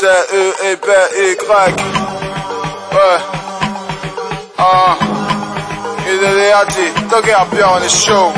C-E-B-Y. Ouais. Ideati, toque a bien on the show.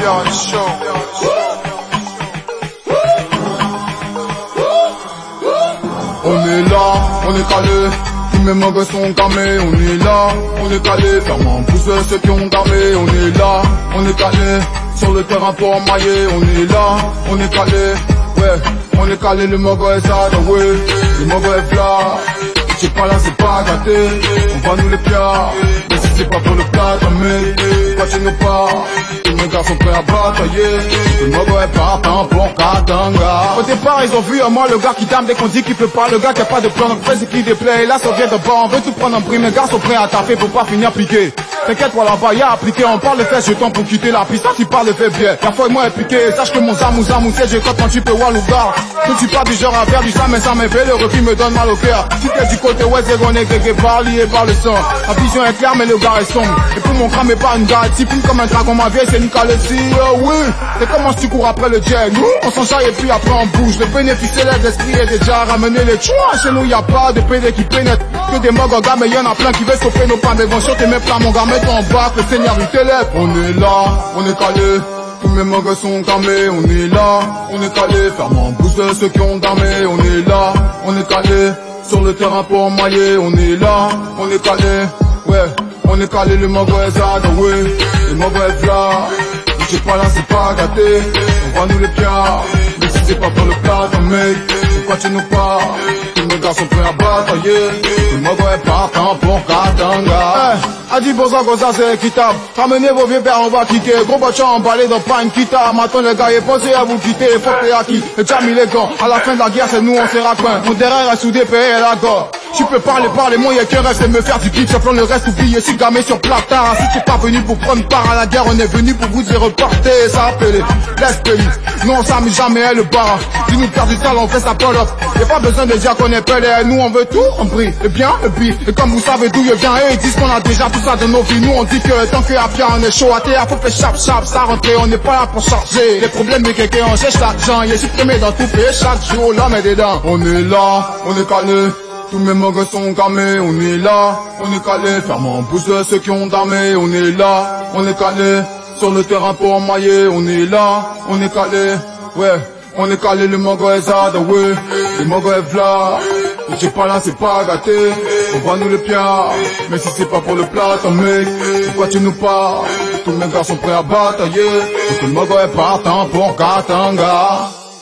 On est là, on est calé, tous mes mauvais sont camés, on est là, on est calé, fermement pousse ceux qui ont gamé, on est là, on est calé, sur le terrain pour mailler, on est là, on est calé, ouais, on est calé, le mauvais est ça, ouais, le mauvais est là, c'est pas là, c'est pas gâté, on va nous les pieds, mais si c'est pas pour le plat, mais continue pas, tous mes gars sont prêts à batailler, le mauvais est partant pour Katanga. Au départ ils ont vu à moi le gars qui dame dès qu'on dit qu'il peut pas, le gars qui a pas de plan, donc fait ce qui déplaît, et là ça vient de bas, on veut tout prendre en prime, les gars sont prêts à taper pour pas finir piqué. T'inquiète, voilà, là-bas, y'a appliqué, on parle de fait jeton pour quitter la piste, tu parles de fait bien. La fois, moi, est piqué, sache que mon zamou, c'est je quand tu peux voir l'ougar. Je suis pas du genre à faire du ça, mais ça me fait, le refus me donne mal au cœur. Si t'es du côté, ouais, c'est qu'on est grégué par lié par le sang. La vision est claire, mais le gars est sombre. Et pour mon crâne, mais pas une garantie, puis comme un dragon, ma vieille, c'est une caletie, oui. C'est comment tu cours après le jet, nous, on s'en charge et puis après on bouge. Le bénéfice élève l'esprit est déjà ramené les chouins. Chez nous, y'a pas de PD qui pénètre. Que des mogs, gars, mais y'en a plein qui veulent stopper nos pas, mais vont chanter mes plans, mon gars. En bas, le Seigneur il t'élève. On est là, on est calé, tous mes magas sont camés. On est là, on est calé, fermement pousse ceux qui ont damé. On est là, on est calé, sur le terrain pour mailler. On est là, on est calé, ouais, on est calé, le mauvais est ça, ouais, le mauvais est là. Je sais pas là, c'est pas gâté, on va nous les pieds, mais si c'est pas pour le plat, mec, pourquoi tu nous pas? Tous mes gars sont prêts à batailler, le mauvais est partant pour Katanga. A dit bon ça, c'est équitable. Ramenez vos vieux pères, on va kicker. Gros bâtard emballé dans pas une guitare. Maintenant les gars, pensez à vous quitter. Faut payer à qui? Le jam il est gants. À la fin de la guerre, c'est nous, on sera coin. Mon derrière est soudé, payé et la gorge. Tu peux parler, moi y'a qu'un reste, c'est me faire du kick. J'apprends le reste, oublié, si gamé sur platard. Si t'es pas venu pour prendre part à la guerre, on est venu pour vous y reparter. Ça appelé, laisse payer. Nous on s'amuse jamais, elle le bar. Si nous perd du sale, on fait sa pull-up. Y'a pas besoin de dire qu'on est pelé. Nous on veut tout, on prie. Le bien, le pire. Et comme vous savez d'où il vient, ils disent qu'on a déjà tout ça de nos vies. Nous on dit que tant que à bien on est chaud à terre, faut faire chap, ça rentrer, on n'est pas là pour charger. Les problèmes de quelqu'un, on cherche l'argent. Il est supprimé dans tout pays, chaque jour, l'homme est dedans. On est là, on est calé. Tous mes magas sont camés, on est là, on est calé, fermement pousse ceux qui ont damé, on est là, on est calé, sur le terrain pour mailler, on est là, on est calé, ouais, on est calé, le maga est zad, ouais, le maga est v'là, je sais pas là, c'est pas gâté, on va nous les pieds, mais si c'est pas pour le plat, mec, pourquoi tu nous parles? Tous mes gars sont prêts à batailler, et que le maga est partant pour Katanga.